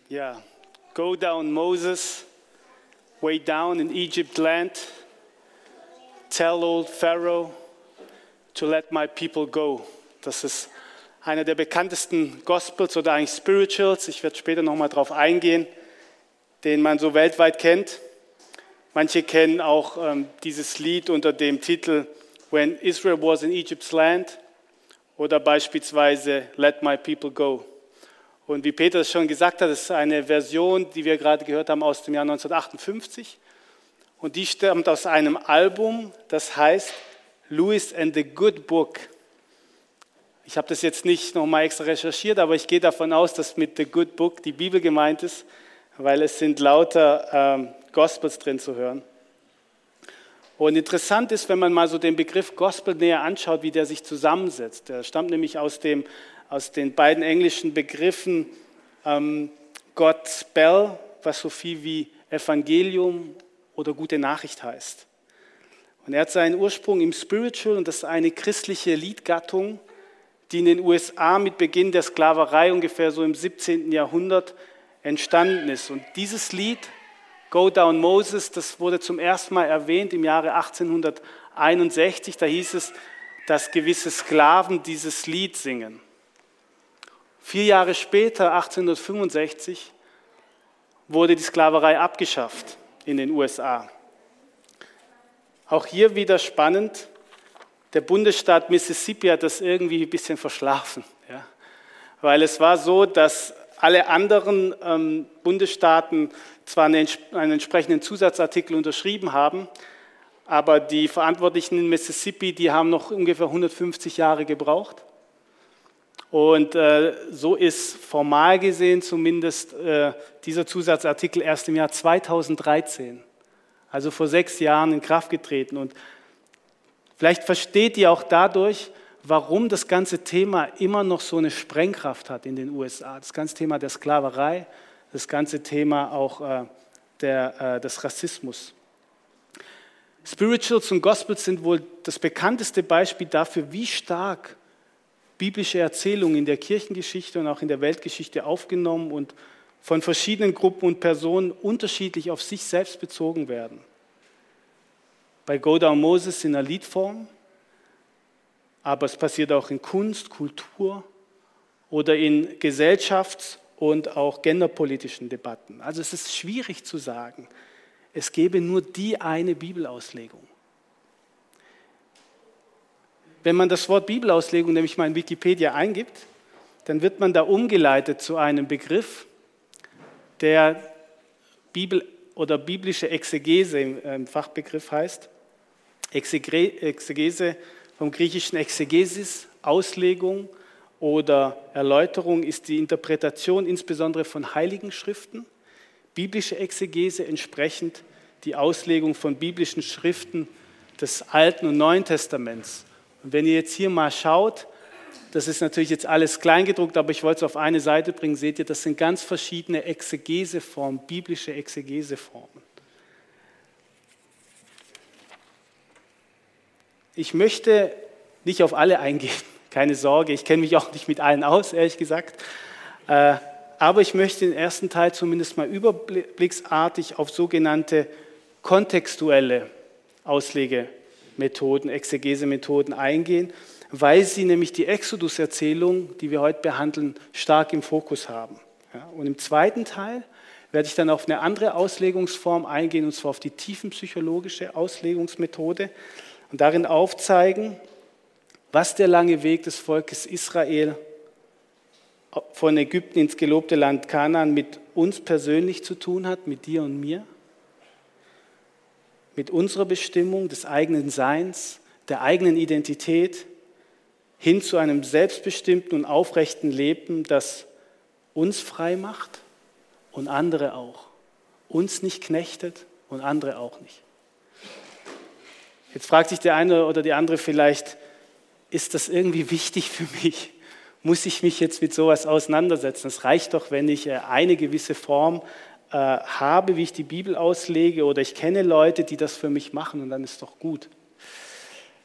Yeah, go down Moses, way down in Egypt land, tell old Pharaoh to let my people go. Das ist einer der bekanntesten Gospels oder eigentlich Spirituals, ich werde später nochmal drauf eingehen, den man so weltweit kennt. Manche kennen auch dieses Lied unter dem Titel When Israel was in Egypt's land oder beispielsweise Let my people go. Und wie Peter es schon gesagt hat, das ist eine Version, die wir gerade gehört haben aus dem Jahr 1958. Und die stammt aus einem Album, das heißt Lewis and the Good Book. Ich habe das jetzt nicht nochmal extra recherchiert, aber ich gehe davon aus, dass mit The Good Book die Bibel gemeint ist, weil es sind lauter Gospels drin zu hören. Und interessant ist, wenn man mal so den Begriff Gospel näher anschaut, wie der sich zusammensetzt. Der stammt nämlich aus den beiden englischen Begriffen Gospel, was so viel wie Evangelium oder gute Nachricht heißt. Und er hat seinen Ursprung im Spiritual, und das ist eine christliche Liedgattung, die in den USA mit Beginn der Sklaverei ungefähr so im 17. Jahrhundert entstanden ist. Und dieses Lied, Go Down Moses, das wurde zum ersten Mal erwähnt im Jahre 1861. Da hieß es, dass gewisse Sklaven dieses Lied singen. 4 Jahre später, 1865, wurde die Sklaverei abgeschafft in den USA. Auch hier wieder spannend, der Bundesstaat Mississippi hat das irgendwie ein bisschen verschlafen. Ja? Weil es war so, dass alle anderen Bundesstaaten zwar einen entsprechenden Zusatzartikel unterschrieben haben, aber die Verantwortlichen in Mississippi, die haben noch ungefähr 150 Jahre gebraucht. Und so ist formal gesehen zumindest dieser Zusatzartikel erst im Jahr 2013, also vor 6 Jahren, in Kraft getreten. Und vielleicht versteht ihr auch dadurch, warum das ganze Thema immer noch so eine Sprengkraft hat in den USA. Das ganze Thema der Sklaverei, das ganze Thema auch des Rassismus. Spirituals und Gospels sind wohl das bekannteste Beispiel dafür, wie stark biblische Erzählungen in der Kirchengeschichte und auch in der Weltgeschichte aufgenommen und von verschiedenen Gruppen und Personen unterschiedlich auf sich selbst bezogen werden. Bei Go Down Moses in einer Liedform, aber es passiert auch in Kunst, Kultur oder in gesellschafts- und auch genderpolitischen Debatten. Also es ist schwierig zu sagen, es gäbe nur die eine Bibelauslegung. Wenn man das Wort Bibelauslegung nämlich mal in Wikipedia eingibt, dann wird man da umgeleitet zu einem Begriff, der Bibel oder biblische Exegese im Fachbegriff heißt. Exegese vom griechischen Exegesis, Auslegung oder Erläuterung ist die Interpretation insbesondere von heiligen Schriften. Biblische Exegese entsprechend die Auslegung von biblischen Schriften des Alten und Neuen Testaments. Und wenn ihr jetzt hier mal schaut, das ist natürlich jetzt alles kleingedruckt, aber ich wollte es auf eine Seite bringen, seht ihr, das sind ganz verschiedene Exegeseformen, biblische Exegeseformen. Ich möchte nicht auf alle eingehen, keine Sorge, ich kenne mich auch nicht mit allen aus, ehrlich gesagt, aber ich möchte den ersten Teil zumindest mal überblicksartig auf sogenannte kontextuelle Auslegemethoden, Exegesemethoden eingehen, weil sie nämlich die Exodus-Erzählung, die wir heute behandeln, stark im Fokus haben. Ja, und im zweiten Teil werde ich dann auf eine andere Auslegungsform eingehen, und zwar auf die tiefenpsychologische Auslegungsmethode und darin aufzeigen, was der lange Weg des Volkes Israel von Ägypten ins gelobte Land Kanaan mit uns persönlich zu tun hat, mit dir und mir, mit unserer Bestimmung, des eigenen Seins, der eigenen Identität, hin zu einem selbstbestimmten und aufrechten Leben, das uns frei macht und andere auch. Uns nicht knechtet und andere auch nicht. Jetzt fragt sich der eine oder die andere vielleicht, ist das irgendwie wichtig für mich? Muss ich mich jetzt mit sowas auseinandersetzen? Es reicht doch, wenn ich eine gewisse Form habe, wie ich die Bibel auslege, oder ich kenne Leute, die das für mich machen, und dann ist doch gut.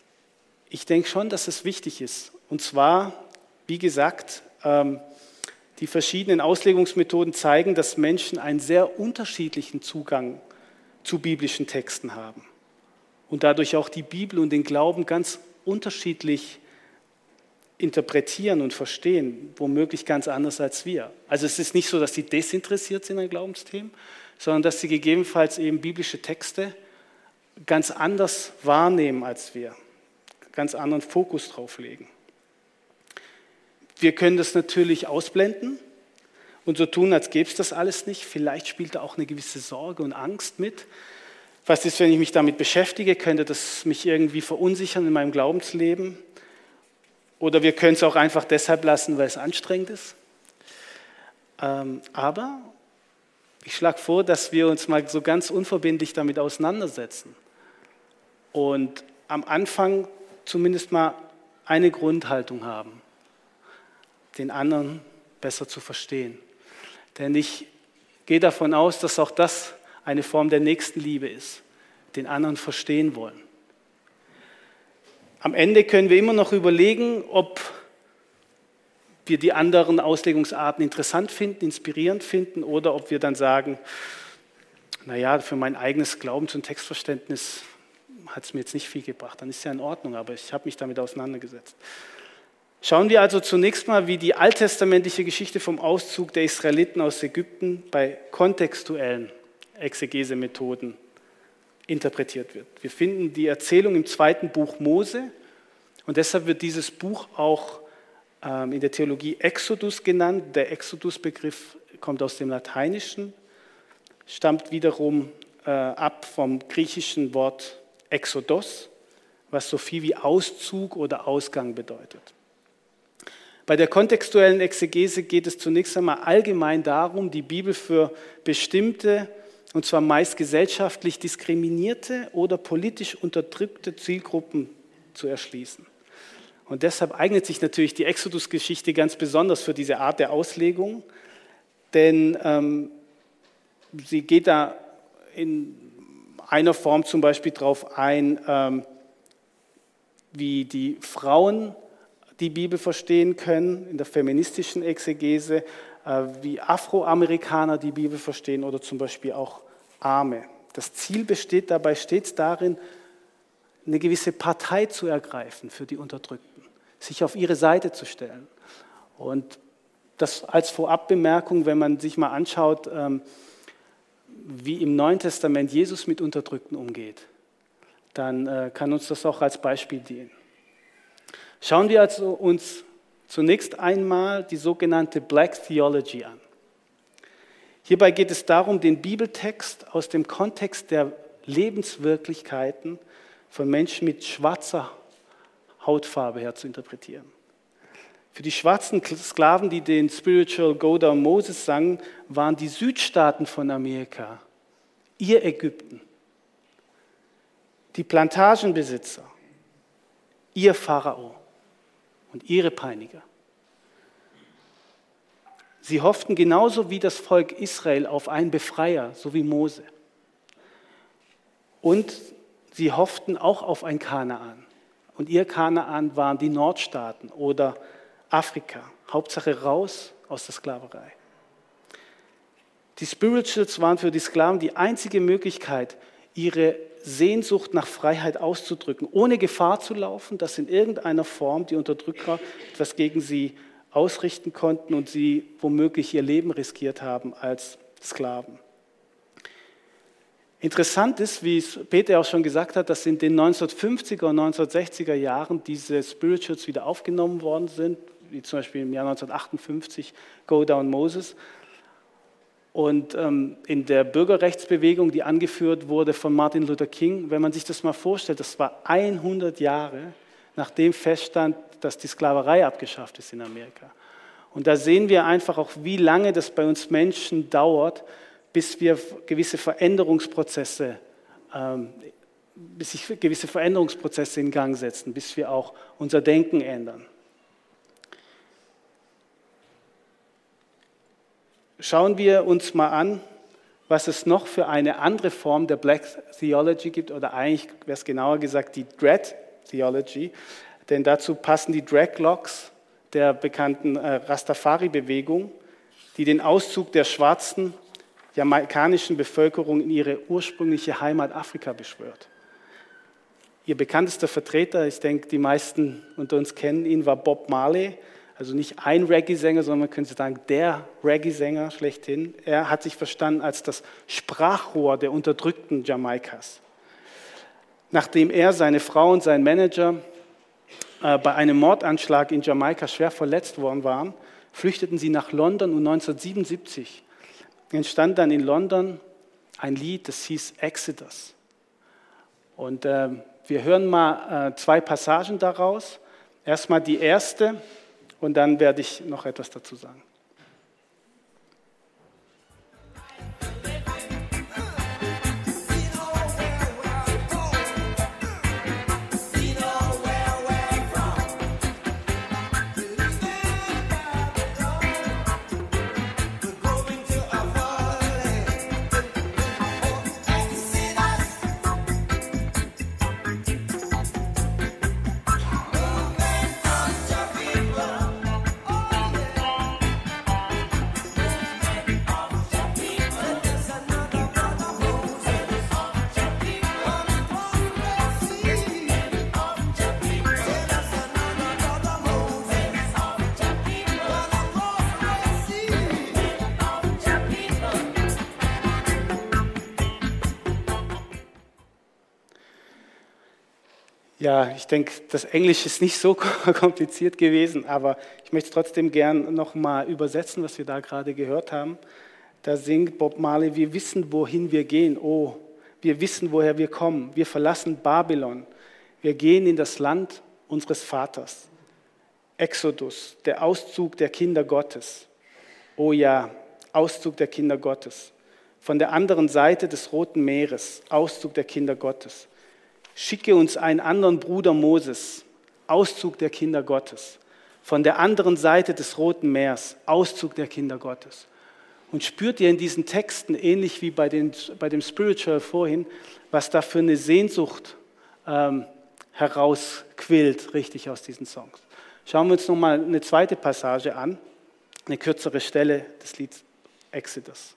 Ich denke schon, dass es wichtig ist. Und zwar, wie gesagt, Die verschiedenen Auslegungsmethoden zeigen, dass Menschen einen sehr unterschiedlichen Zugang zu biblischen Texten haben und dadurch auch die Bibel und den Glauben ganz unterschiedlich interpretieren und verstehen, womöglich ganz anders als wir. Also es ist nicht so, dass sie desinteressiert sind an Glaubensthemen, sondern dass sie gegebenenfalls eben biblische Texte ganz anders wahrnehmen als wir, ganz anderen Fokus drauf legen. Wir können das natürlich ausblenden und so tun, als gäbe es das alles nicht. Vielleicht spielt da auch eine gewisse Sorge und Angst mit. Was ist, wenn ich mich damit beschäftige? Könnte das mich irgendwie verunsichern in meinem Glaubensleben? Oder wir können es auch einfach deshalb lassen, weil es anstrengend ist. Aber ich schlage vor, dass wir uns mal so ganz unverbindlich damit auseinandersetzen und am Anfang zumindest mal eine Grundhaltung haben, den anderen besser zu verstehen. Denn ich gehe davon aus, dass auch das eine Form der Nächstenliebe ist, den anderen verstehen wollen. Am Ende können wir immer noch überlegen, ob wir die anderen Auslegungsarten interessant finden, inspirierend finden oder ob wir dann sagen, naja, für mein eigenes Glaubens- und Textverständnis hat es mir jetzt nicht viel gebracht. Dann ist ja in Ordnung, aber ich habe mich damit auseinandergesetzt. Schauen wir also zunächst mal, wie die alttestamentliche Geschichte vom Auszug der Israeliten aus Ägypten bei kontextuellen Exegesemethoden interpretiert wird. Wir finden die Erzählung im 2. Buch Mose und deshalb wird dieses Buch auch in der Theologie Exodus genannt. Der Exodus-Begriff kommt aus dem Lateinischen, stammt wiederum ab vom griechischen Wort Exodos, was so viel wie Auszug oder Ausgang bedeutet. Bei der kontextuellen Exegese geht es zunächst einmal allgemein darum, die Bibel für bestimmte, und zwar meist gesellschaftlich diskriminierte oder politisch unterdrückte Zielgruppen zu erschließen. Und deshalb eignet sich natürlich die Exodus-Geschichte ganz besonders für diese Art der Auslegung, denn sie geht da in einer Form zum Beispiel darauf ein, wie die Frauen die Bibel verstehen können, in der feministischen Exegese, wie Afroamerikaner die Bibel verstehen oder zum Beispiel auch Arme. Das Ziel besteht dabei stets darin, eine gewisse Partei zu ergreifen für die Unterdrückten, sich auf ihre Seite zu stellen. Und das als Vorabbemerkung, wenn man sich mal anschaut, wie im Neuen Testament Jesus mit Unterdrückten umgeht, dann kann uns das auch als Beispiel dienen. Schauen wir also uns zunächst einmal die sogenannte Black Theology an. Hierbei geht es darum, den Bibeltext aus dem Kontext der Lebenswirklichkeiten von Menschen mit schwarzer Hautfarbe her zu interpretieren. Für die schwarzen Sklaven, die den Spiritual Go Down Moses sangen, waren die Südstaaten von Amerika ihr Ägypten. Die Plantagenbesitzer, ihr Pharao und ihre Peiniger. Sie hofften genauso wie das Volk Israel auf einen Befreier, so wie Mose. Und sie hofften auch auf ein Kanaan. Und ihr Kanaan waren die Nordstaaten oder Afrika. Hauptsache raus aus der Sklaverei. Die Spirituals waren für die Sklaven die einzige Möglichkeit, ihre Sehnsucht nach Freiheit auszudrücken, ohne Gefahr zu laufen, dass in irgendeiner Form die Unterdrücker etwas gegen sie ausrichten konnten und sie womöglich ihr Leben riskiert haben als Sklaven. Interessant ist, wie es Peter auch schon gesagt hat, dass in den 1950er und 1960er Jahren diese Spirituals wieder aufgenommen worden sind, wie zum Beispiel im Jahr 1958 Go Down Moses. Und in der Bürgerrechtsbewegung, die angeführt wurde von Martin Luther King, wenn man sich das mal vorstellt, das war 100 Jahre, nachdem feststand, dass die Sklaverei abgeschafft ist in Amerika. Und da sehen wir einfach auch, wie lange das bei uns Menschen dauert, bis wir gewisse Veränderungsprozesse, in Gang setzen, bis wir auch unser Denken ändern. Schauen wir uns mal an, was es noch für eine andere Form der Black Theology gibt, oder eigentlich wäre es genauer gesagt die Dread Theology, denn dazu passen die Dreadlocks der bekannten Rastafari-Bewegung, die den Auszug der schwarzen jamaikanischen Bevölkerung in ihre ursprüngliche Heimat Afrika beschwört. Ihr bekanntester Vertreter, ich denke, die meisten unter uns kennen ihn, war Bob Marley. Also nicht ein Reggae-Sänger, sondern man könnte sagen, der Reggae-Sänger schlechthin. Er hat sich verstanden als das Sprachrohr der unterdrückten Jamaikas. Nachdem er, seine Frau und sein Manager bei einem Mordanschlag in Jamaika schwer verletzt worden waren, flüchteten sie nach London und 1977 entstand dann in London ein Lied, das hieß Exodus. Und wir hören mal 2 Passagen daraus. Erstmal die erste und dann werde ich noch etwas dazu sagen. Ja, ich denke, das Englisch ist nicht so kompliziert gewesen, aber ich möchte es trotzdem gern nochmal übersetzen, was wir da gerade gehört haben. Da singt Bob Marley: Wir wissen, wohin wir gehen, oh, wir wissen, woher wir kommen. Wir verlassen Babylon, wir gehen in das Land unseres Vaters. Exodus, der Auszug der Kinder Gottes. Oh ja, Auszug der Kinder Gottes. Von der anderen Seite des Roten Meeres, Auszug der Kinder Gottes. Schicke uns einen anderen Bruder Moses, Auszug der Kinder Gottes. Von der anderen Seite des Roten Meeres, Auszug der Kinder Gottes. Und spürt ihr in diesen Texten, ähnlich wie bei dem Spiritual vorhin, was da für eine Sehnsucht herausquillt, richtig aus diesen Songs. Schauen wir uns nochmal eine zweite Passage an, eine kürzere Stelle des Lieds Exodus.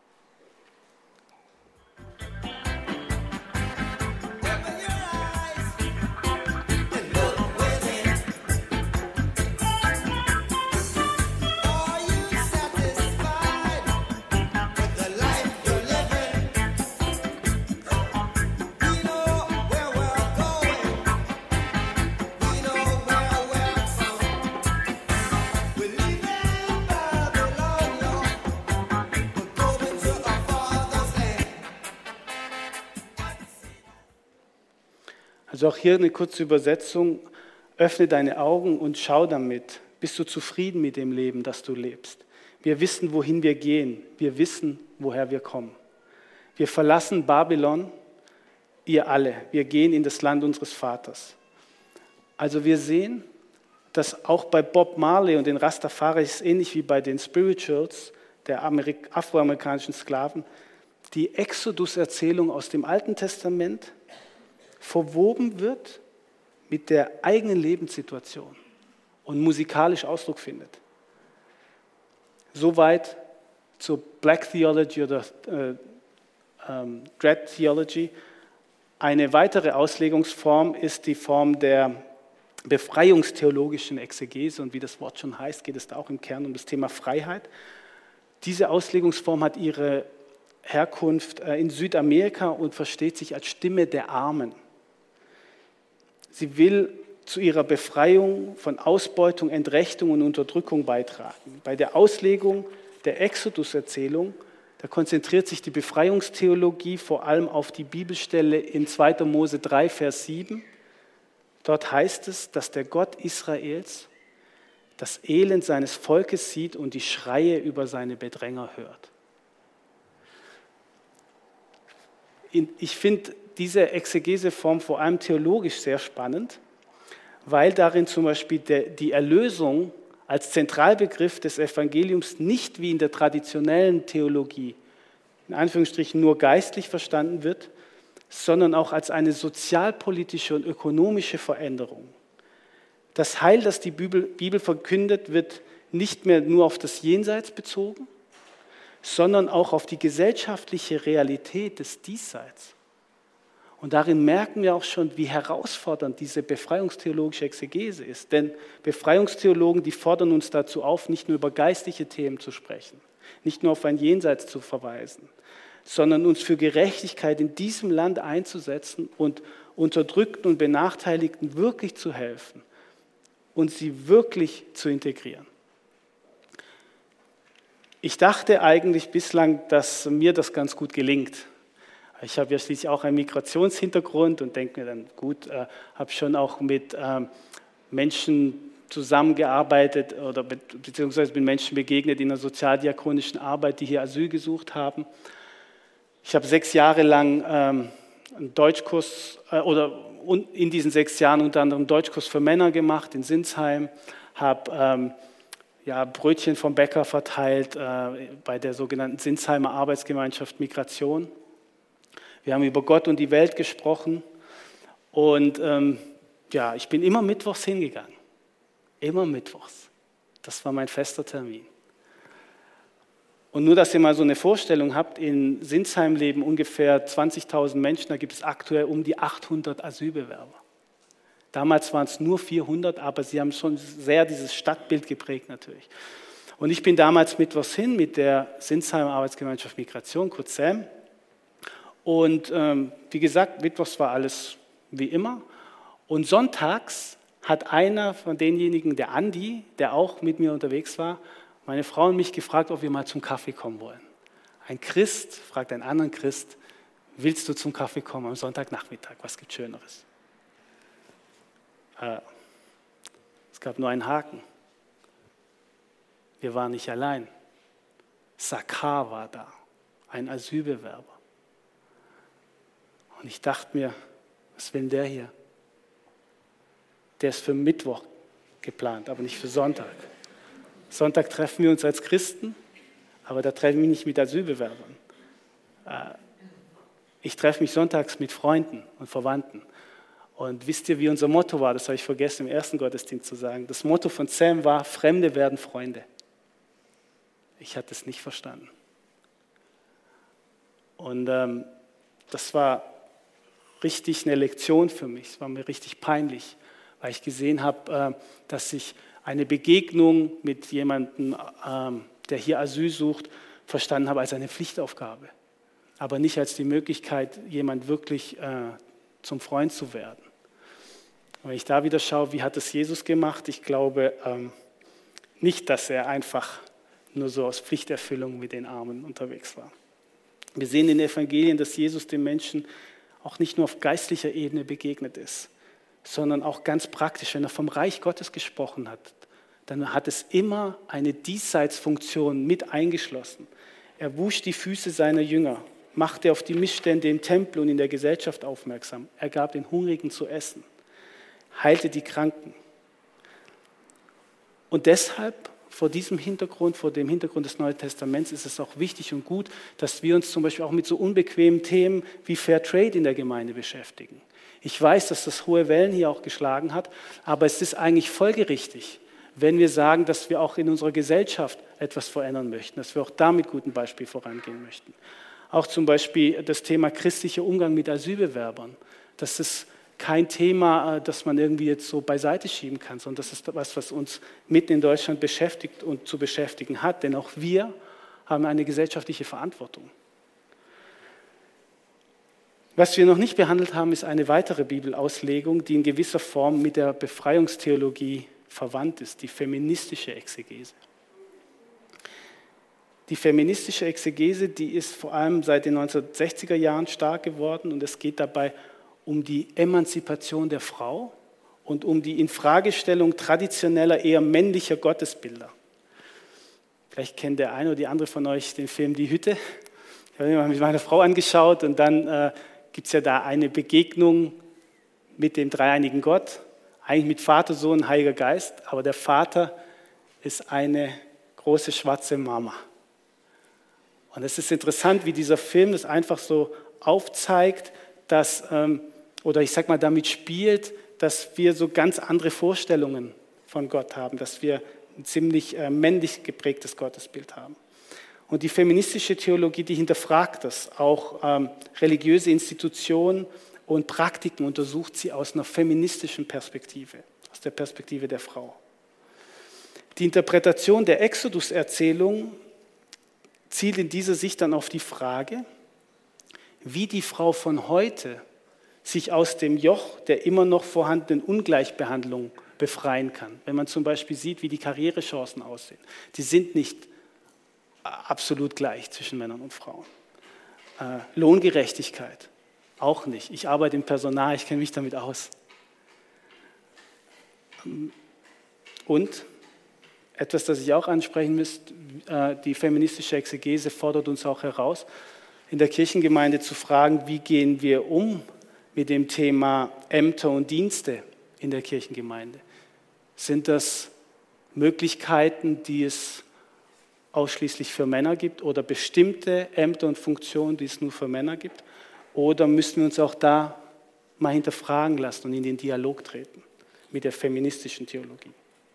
Also auch hier eine kurze Übersetzung. Öffne deine Augen und schau damit. Bist du zufrieden mit dem Leben, das du lebst? Wir wissen, wohin wir gehen. Wir wissen, woher wir kommen. Wir verlassen Babylon, ihr alle. Wir gehen in das Land unseres Vaters. Also wir sehen, dass auch bei Bob Marley und den Rastafaris, ähnlich wie bei den Spirituals, der afroamerikanischen Sklaven, die Exodus-Erzählung aus dem Alten Testament verwoben wird mit der eigenen Lebenssituation und musikalisch Ausdruck findet. Soweit zur Black Theology oder Dread Theology. Eine weitere Auslegungsform ist die Form der befreiungstheologischen Exegese, und wie das Wort schon heißt, geht es da auch im Kern um das Thema Freiheit. Diese Auslegungsform hat ihre Herkunft in Südamerika und versteht sich als Stimme der Armen. Sie will zu ihrer Befreiung von Ausbeutung, Entrechtung und Unterdrückung beitragen. Bei der Auslegung der Exodus-Erzählung, da konzentriert sich die Befreiungstheologie vor allem auf die Bibelstelle in 2. Mose 3, Vers 7. Dort heißt es, dass der Gott Israels das Elend seines Volkes sieht und die Schreie über seine Bedränger hört. Ich finde diese Exegeseform vor allem theologisch sehr spannend, weil darin zum Beispiel die Erlösung als Zentralbegriff des Evangeliums nicht wie in der traditionellen Theologie, in Anführungsstrichen nur geistlich verstanden wird, sondern auch als eine sozialpolitische und ökonomische Veränderung. Das Heil, das die Bibel verkündet, wird nicht mehr nur auf das Jenseits bezogen, sondern auch auf die gesellschaftliche Realität des Diesseits. Und darin merken wir auch schon, wie herausfordernd diese befreiungstheologische Exegese ist. Denn Befreiungstheologen, die fordern uns dazu auf, nicht nur über geistliche Themen zu sprechen, nicht nur auf ein Jenseits zu verweisen, sondern uns für Gerechtigkeit in diesem Land einzusetzen und Unterdrückten und Benachteiligten wirklich zu helfen und sie wirklich zu integrieren. Ich dachte eigentlich bislang, dass mir das ganz gut gelingt. Ich habe ja schließlich auch einen Migrationshintergrund und denke mir dann, gut, habe schon auch mit Menschen zusammengearbeitet oder beziehungsweise bin Menschen begegnet in der sozialdiakonischen Arbeit, die hier Asyl gesucht haben. Ich habe 6 Jahre lang einen Deutschkurs oder in diesen 6 Jahren unter anderem einen Deutschkurs für Männer gemacht in Sinsheim, habe Brötchen vom Bäcker verteilt bei der sogenannten Sinsheimer Arbeitsgemeinschaft Migration. Wir haben über Gott und die Welt gesprochen und ich bin immer mittwochs hingegangen. Immer mittwochs. Das war mein fester Termin. Und nur, dass ihr mal so eine Vorstellung habt, in Sinsheim leben ungefähr 20.000 Menschen, da gibt es aktuell um die 800 Asylbewerber. Damals waren es nur 400, aber sie haben schon sehr dieses Stadtbild geprägt natürlich. Und ich bin damals mittwochs hin mit der Sinsheimer Arbeitsgemeinschaft Migration, kurz SAM. Und wie gesagt, mittwochs war alles wie immer. Und sonntags hat einer von denjenigen, der Andi, der auch mit mir unterwegs war, meine Frau und mich gefragt, ob wir mal zum Kaffee kommen wollen. Ein Christ fragt einen anderen Christ, willst du zum Kaffee kommen am Sonntagnachmittag? Was gibt Schöneres? Es gab nur einen Haken. Wir waren nicht allein. Sakar war da, ein Asylbewerber. Und ich dachte mir, was will denn der hier? Der ist für Mittwoch geplant, aber nicht für Sonntag. Sonntag treffen wir uns als Christen, aber da treffen wir nicht mit Asylbewerbern. Ich treffe mich sonntags mit Freunden und Verwandten. Und wisst ihr, wie unser Motto war? Das habe ich vergessen, im ersten Gottesdienst zu sagen. Das Motto von Sam war, Fremde werden Freunde. Ich hatte es nicht verstanden. Und das war richtig eine Lektion für mich. Es war mir richtig peinlich, weil ich gesehen habe, dass ich eine Begegnung mit jemandem, der hier Asyl sucht, verstanden habe als eine Pflichtaufgabe, aber nicht als die Möglichkeit, jemand wirklich zum Freund zu werden. Und wenn ich da wieder schaue, wie hat es Jesus gemacht? Ich glaube nicht, dass er einfach nur so aus Pflichterfüllung mit den Armen unterwegs war. Wir sehen in den Evangelien, dass Jesus den Menschen auch nicht nur auf geistlicher Ebene begegnet ist, sondern auch ganz praktisch. Wenn er vom Reich Gottes gesprochen hat, dann hat es immer eine Diesseitsfunktion mit eingeschlossen. Er wusch die Füße seiner Jünger, machte auf die Missstände im Tempel und in der Gesellschaft aufmerksam. Er gab den Hungrigen zu essen, heilte die Kranken. Und deshalb, vor diesem Hintergrund, vor dem Hintergrund des Neuen Testaments, ist es auch wichtig und gut, dass wir uns zum Beispiel auch mit so unbequemen Themen wie Fair Trade in der Gemeinde beschäftigen. Ich weiß, dass das hohe Wellen hier auch geschlagen hat, aber es ist eigentlich folgerichtig, wenn wir sagen, dass wir auch in unserer Gesellschaft etwas verändern möchten, dass wir auch da mit gutem Beispiel vorangehen möchten. Auch zum Beispiel das Thema christlicher Umgang mit Asylbewerbern. Das ist kein Thema, das man irgendwie jetzt so beiseite schieben kann, sondern das ist etwas, was uns mitten in Deutschland beschäftigt und zu beschäftigen hat, denn auch wir haben eine gesellschaftliche Verantwortung. Was wir noch nicht behandelt haben, ist eine weitere Bibelauslegung, die in gewisser Form mit der Befreiungstheologie verwandt ist, die feministische Exegese. Die feministische Exegese, die ist vor allem seit den 1960er Jahren stark geworden und es geht dabei um die Emanzipation der Frau und um die Infragestellung traditioneller, eher männlicher Gottesbilder. Vielleicht kennt der eine oder die andere von euch den Film Die Hütte. Ich habe ihn mal mit meiner Frau angeschaut und dann gibt es ja da eine Begegnung mit dem dreieinigen Gott, eigentlich mit Vater, Sohn, Heiliger Geist, aber der Vater ist eine große schwarze Mama. Und es ist interessant, wie dieser Film das einfach so aufzeigt, dass, oder ich sag mal damit spielt, dass wir so ganz andere Vorstellungen von Gott haben, dass wir ein ziemlich männlich geprägtes Gottesbild haben. Und die feministische Theologie, die hinterfragt das, auch religiöse Institutionen und Praktiken untersucht sie aus einer feministischen Perspektive, aus der Perspektive der Frau. Die Interpretation der Exodus-Erzählung zielt in dieser Sicht dann auf die Frage, wie die Frau von heute sich aus dem Joch der immer noch vorhandenen Ungleichbehandlung befreien kann. Wenn man zum Beispiel sieht, wie die Karrierechancen aussehen. Die sind nicht absolut gleich zwischen Männern und Frauen. Lohngerechtigkeit auch nicht. Ich arbeite im Personal, ich kenne mich damit aus. Und etwas, das ich auch ansprechen müsste, die feministische Exegese fordert uns auch heraus, in der Kirchengemeinde zu fragen, wie gehen wir um mit dem Thema Ämter und Dienste in der Kirchengemeinde. Sind das Möglichkeiten, die es ausschließlich für Männer gibt oder bestimmte Ämter und Funktionen, die es nur für Männer gibt? Oder müssen wir uns auch da mal hinterfragen lassen und in den Dialog treten mit der feministischen Theologie?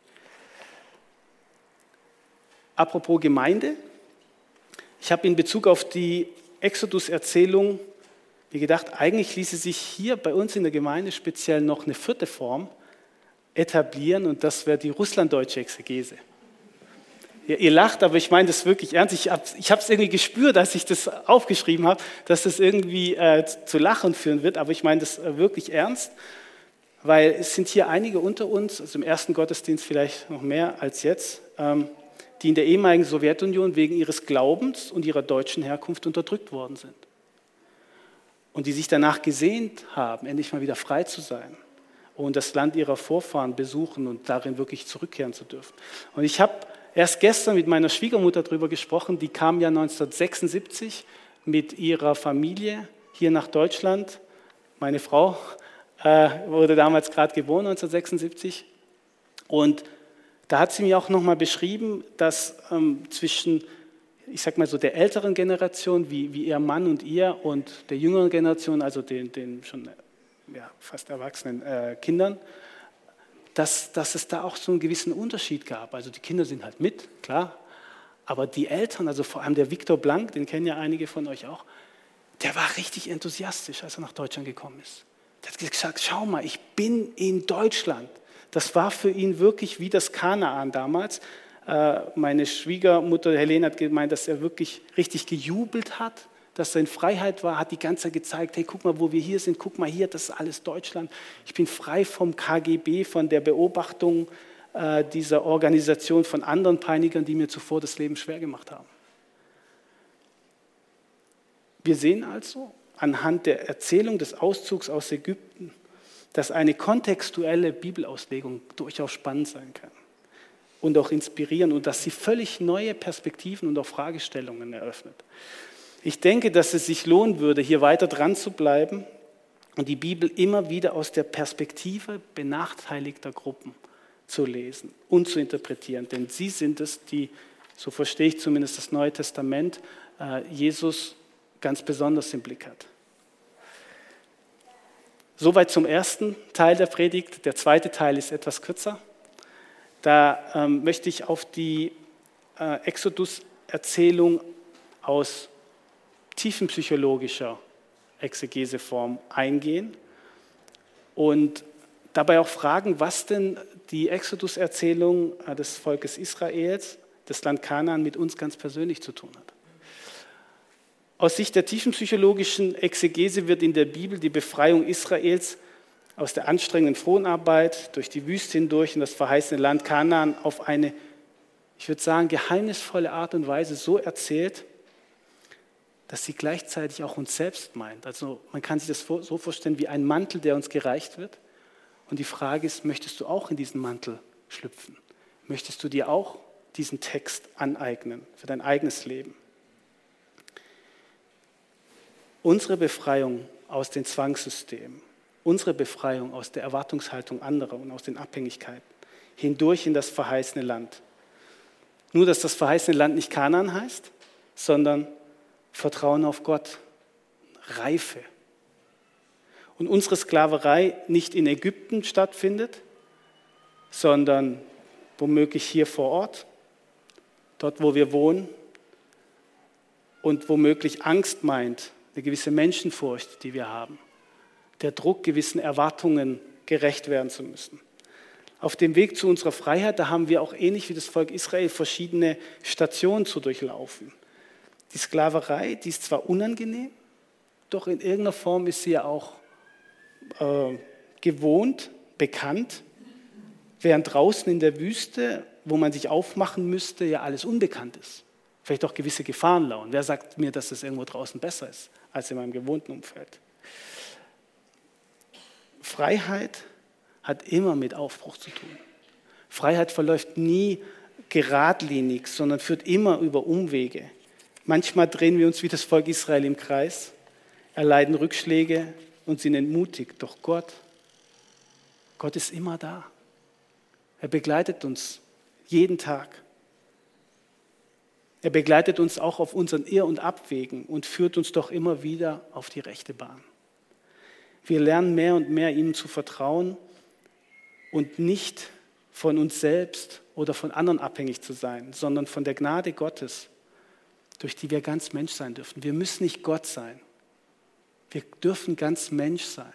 Apropos Gemeinde, ich habe in Bezug auf die Exodus-Erzählung mir gedacht, eigentlich ließe sich hier bei uns in der Gemeinde speziell noch eine vierte Form etablieren und das wäre die russlanddeutsche Exegese. Ihr lacht, aber ich meine das wirklich ernst. Ich habe es irgendwie gespürt, als ich das aufgeschrieben habe, dass das irgendwie zu Lachen führen wird, aber ich meine das wirklich ernst, weil es sind hier einige unter uns, also im ersten Gottesdienst vielleicht noch mehr als jetzt, die in der ehemaligen Sowjetunion wegen ihres Glaubens und ihrer deutschen Herkunft unterdrückt worden sind. Und die sich danach gesehnt haben, endlich mal wieder frei zu sein und das Land ihrer Vorfahren besuchen und darin wirklich zurückkehren zu dürfen. Und ich habe erst gestern mit meiner Schwiegermutter darüber gesprochen, die kam ja 1976 mit ihrer Familie hier nach Deutschland. Meine Frau wurde damals gerade geboren, 1976. Und da hat sie mir auch nochmal beschrieben, dass zwischen, ich sag mal so, der älteren Generation, wie ihr Mann und ihr, und der jüngeren Generation, also den schon fast erwachsenen Kindern, dass es da auch so einen gewissen Unterschied gab. Also die Kinder sind halt mit, klar, aber die Eltern, also vor allem der Viktor Blank, den kennen ja einige von euch auch, der war richtig enthusiastisch, als er nach Deutschland gekommen ist. Der hat gesagt, schau mal, ich bin in Deutschland. Das war für ihn wirklich wie das Kanaan damals. Meine Schwiegermutter Helene hat gemeint, dass er wirklich richtig gejubelt hat, dass er in Freiheit war, hat die ganze Zeit gezeigt, hey, guck mal, wo wir hier sind, guck mal hier, das ist alles Deutschland. Ich bin frei vom KGB, von der Beobachtung dieser Organisation von anderen Peinigern, die mir zuvor das Leben schwer gemacht haben. Wir sehen also anhand der Erzählung des Auszugs aus Ägypten, dass eine kontextuelle Bibelauslegung durchaus spannend sein kann und auch inspirieren und dass sie völlig neue Perspektiven und auch Fragestellungen eröffnet. Ich denke, dass es sich lohnen würde, hier weiter dran zu bleiben und die Bibel immer wieder aus der Perspektive benachteiligter Gruppen zu lesen und zu interpretieren. Denn sie sind es, die, so verstehe ich zumindest das Neue Testament, Jesus ganz besonders im Blick hat. Soweit zum ersten Teil der Predigt. Der zweite Teil ist etwas kürzer. Da möchte ich auf die Exodus-Erzählung aus tiefenpsychologischer Exegeseform eingehen und dabei auch fragen, was denn die Exodus-Erzählung des Volkes Israels, das Land Kanaan, mit uns ganz persönlich zu tun hat. Aus Sicht der tiefenpsychologischen Exegese wird in der Bibel die Befreiung Israels aus der anstrengenden Fronarbeit durch die Wüste hindurch in das verheißene Land Kanaan auf eine, ich würde sagen, geheimnisvolle Art und Weise so erzählt, dass sie gleichzeitig auch uns selbst meint. Also man kann sich das so vorstellen wie ein Mantel, der uns gereicht wird. Und die Frage ist, möchtest du auch in diesen Mantel schlüpfen? Möchtest du dir auch diesen Text aneignen für dein eigenes Leben? Unsere Befreiung aus den Zwangssystemen, unsere Befreiung aus der Erwartungshaltung anderer und aus den Abhängigkeiten hindurch in das verheißene Land. Nur, dass das verheißene Land nicht Kanaan heißt, sondern Vertrauen auf Gott, Reife. Und unsere Sklaverei nicht in Ägypten stattfindet, sondern womöglich hier vor Ort, dort, wo wir wohnen, und womöglich Angst meint, eine gewisse Menschenfurcht, die wir haben, der Druck, gewissen Erwartungen gerecht werden zu müssen. Auf dem Weg zu unserer Freiheit, da haben wir auch ähnlich wie das Volk Israel verschiedene Stationen zu durchlaufen. Die Sklaverei, die ist zwar unangenehm, doch in irgendeiner Form ist sie ja auch gewohnt, bekannt, während draußen in der Wüste, wo man sich aufmachen müsste, ja alles unbekannt ist. Vielleicht auch gewisse Gefahren lauern. Wer sagt mir, dass es irgendwo draußen besser ist als in meinem gewohnten Umfeld? Freiheit hat immer mit Aufbruch zu tun. Freiheit verläuft nie geradlinig, sondern führt immer über Umwege. Manchmal drehen wir uns wie das Volk Israel im Kreis, erleiden Rückschläge und sind entmutigt. Doch Gott ist immer da. Er begleitet uns jeden Tag. Er begleitet uns auch auf unseren Irr- und Abwegen und führt uns doch immer wieder auf die rechte Bahn. Wir lernen mehr und mehr, ihm zu vertrauen und nicht von uns selbst oder von anderen abhängig zu sein, sondern von der Gnade Gottes, durch die wir ganz Mensch sein dürfen. Wir müssen nicht Gott sein. Wir dürfen ganz Mensch sein.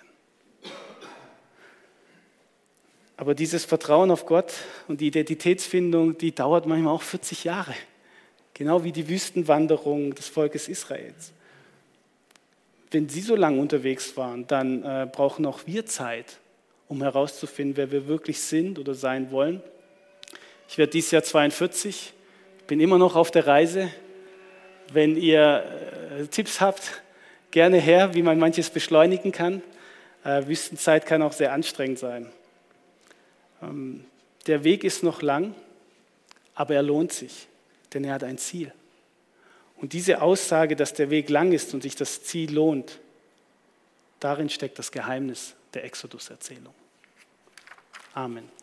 Aber dieses Vertrauen auf Gott und die Identitätsfindung, die dauert manchmal auch 40 Jahre. Genau wie die Wüstenwanderung des Volkes Israels. Wenn sie so lange unterwegs waren, dann brauchen auch wir Zeit, um herauszufinden, wer wir wirklich sind oder sein wollen. Ich werde dieses Jahr 42, bin immer noch auf der Reise. Wenn ihr Tipps habt, gerne her, wie man manches beschleunigen kann. Wüstenzeit kann auch sehr anstrengend sein. Der Weg ist noch lang, aber er lohnt sich, denn er hat ein Ziel. Und diese Aussage, dass der Weg lang ist und sich das Ziel lohnt, darin steckt das Geheimnis der Exodus-Erzählung. Amen.